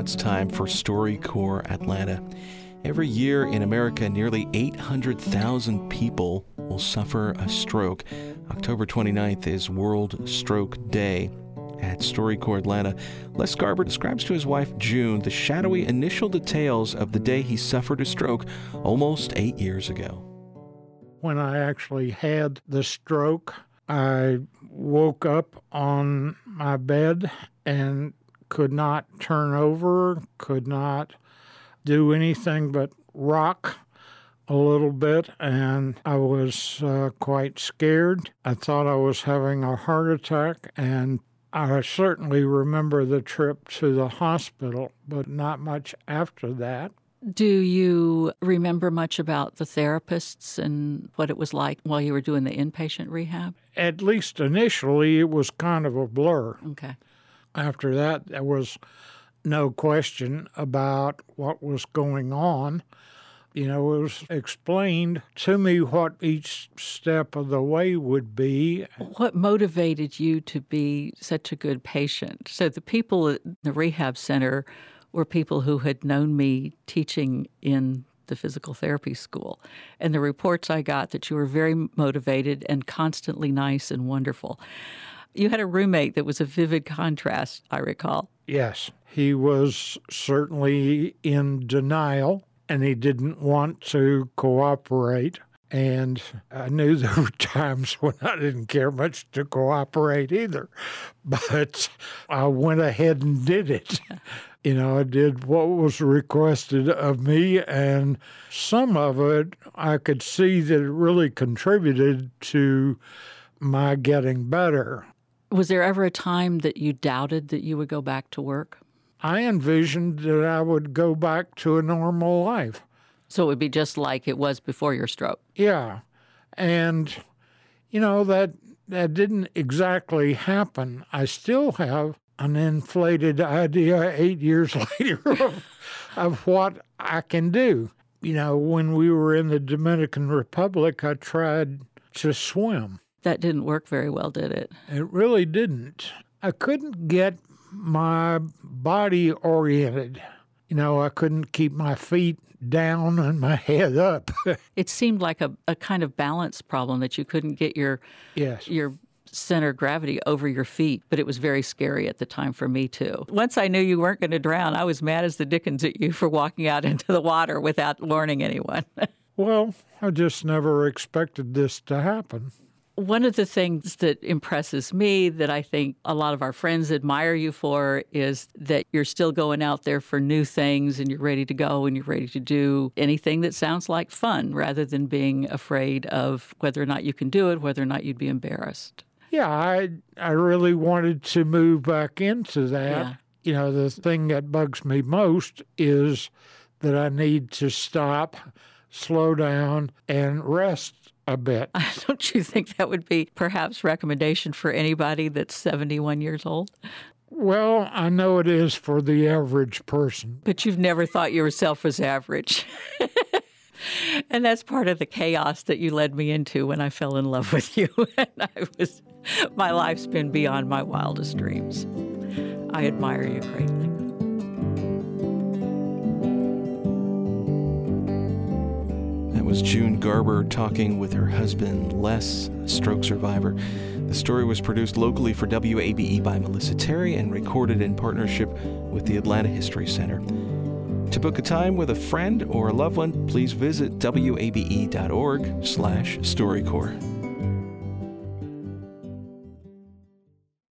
it's time for StoryCorps Atlanta. Every year in America, nearly 800,000 people will suffer a stroke. October 29th is World Stroke Day. At StoryCorps Atlanta, Les Garber describes to his wife, June, the shadowy initial details of the day he suffered a stroke almost 8 years ago. When I actually had the stroke, I woke up on my bed and could not turn over, could not do anything but rock a little bit, and I was quite scared. I thought I was having a heart attack, and I certainly remember the trip to the hospital, but not much after that. Do you remember much about the therapists and what it was like while you were doing the inpatient rehab? At least initially, it was kind of a blur. Okay. After that, there was no question about what was going on. You know, it was explained to me what each step of the way would be. What motivated you to be such a good patient? So the people at the rehab center were people who had known me teaching in the physical therapy school. And the reports I got that you were very motivated and constantly nice and wonderful. You had a roommate that was a vivid contrast, I recall. Yes, he was certainly in denial, and he didn't want to cooperate. And I knew there were times when I didn't care much to cooperate either. But I went ahead and did it. You know, I did what was requested of me, and some of it I could see that it really contributed to my getting better. Was there ever a time that you doubted that you would go back to work? I envisioned that I would go back to a normal life. So it would be just like it was before your stroke? Yeah. And, you know, that didn't exactly happen. I still have an inflated idea 8 years later of what I can do. You know, when we were in the Dominican Republic, I tried to swim. That didn't work very well, did it? It really didn't. I couldn't get my body oriented. You know, I couldn't keep my feet down and my head up. It seemed like a kind of balance problem that you couldn't get your center of gravity over your feet, but it was very scary at the time for me too. Once I knew you weren't going to drown, I was mad as the dickens at you for walking out into the water without warning anyone. Well, I just never expected this to happen. One of the things that impresses me, that I think a lot of our friends admire you for, is that you're still going out there for new things and you're ready to go and you're ready to do anything that sounds like fun rather than being afraid of whether or not you can do it, whether or not you'd be embarrassed. Yeah, I really wanted to move back into that. Yeah. You know, the thing that bugs me most is that I need to stop, slow down, and rest a bit. Don't you think that would be perhaps recommendation for anybody that's 71 years old? Well, I know it is for the average person. But you've never thought yourself as average. And that's part of the chaos that you led me into when I fell in love with you. And my life's been beyond my wildest dreams. I admire you greatly. That was June Garber talking with her husband, Les, a stroke survivor. The story was produced locally for WABE by Melissa Terry and recorded in partnership with the Atlanta History Center. To book a time with a friend or a loved one, please visit wabe.org/StoryCorps.